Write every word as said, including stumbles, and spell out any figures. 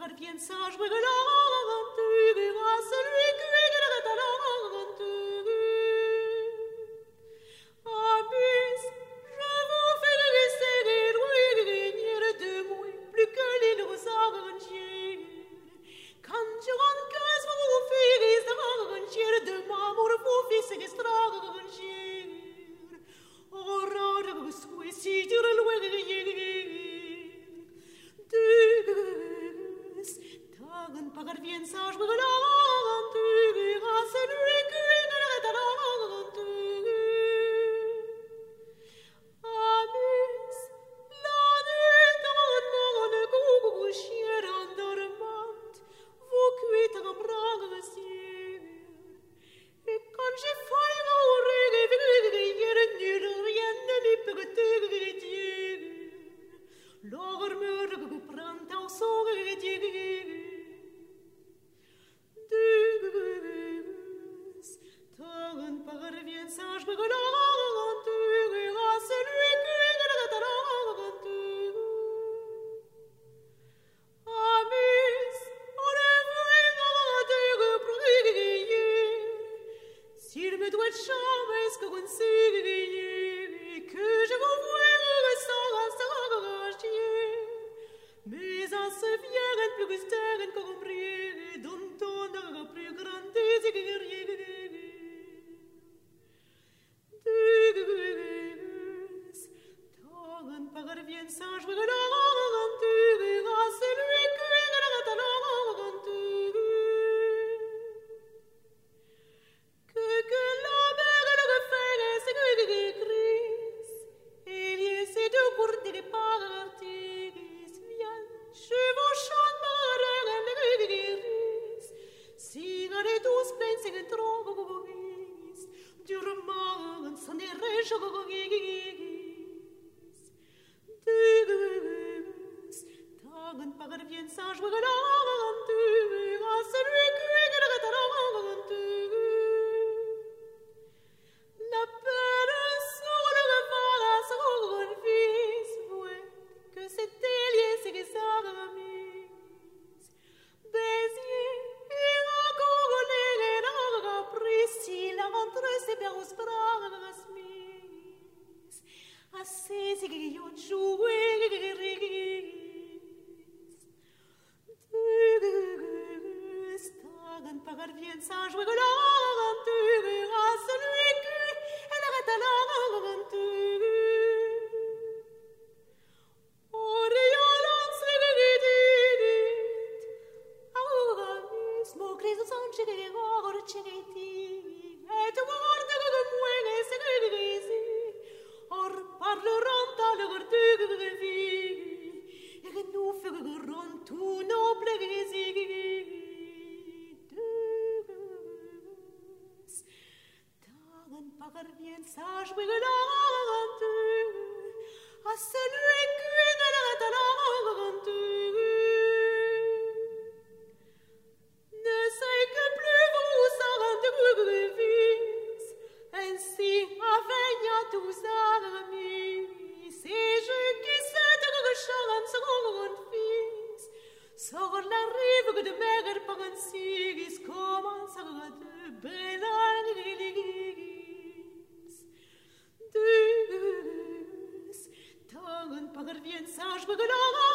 parviennent sages, regarde, à celui qui est le talent. Abus, je vous fais laisser des lois de moi, plus que les nos arrangiers. Quand je rentre que vous faites arrangier de m'amour, vous faites extranger. Aurore, souhait, si tu le lois Tagen parvient sage regarde, à celui qui est le talent. Amis, la nuit dans mon couchière endormante, vous cuite en bras ciel. Et quand j'ai failli mourir, nul rien ne m'y peut dire. L'orme prend en son rédier. Tagen parvient sage regarde, à celui qui est le talent. Amis, on est vraiment de prier. S'il me doit jamais ce que vous signez, que je vous vois sans s'engager, mais en se vienne plus gustère qu'un brille, dont on a plus grand désir. Tagen parvient sage regarde, à celui qui est le talent. Que que la belle le fait, c'est que Christ, il y a ces deux cours de parties, viens, je vous chante ma reine, si on est tous pleins, c'est que trop durement, s'en est réjouis. Tagen parvient sage regarde, à celui qui est le talent. La peine sur le vent, sur le fils, ouais, que c'était lié, c'est que ça remise. Béziers, il a couronné les langues, après s'il a rentré ses perros bras smis. Assez, c'est qu'il y a joué, Tagen parvient sage regarde, à celui qui est le talent. Oriolans regredit, auramis, mocris sanche che orcegeti, et guarda che muene se grisi, or parleront à leur de vie, et que nous ferons tout noble grisig. Tagen parvient sage regarde, à celui qui est le talent. Ne sais que plus vous en rendez vis, ainsi avegna tous amis, c'est je qui sais que chante son fils, sur la rive de mer par un sigis, commencera de belle l'église. Tagen parvient sage regarde,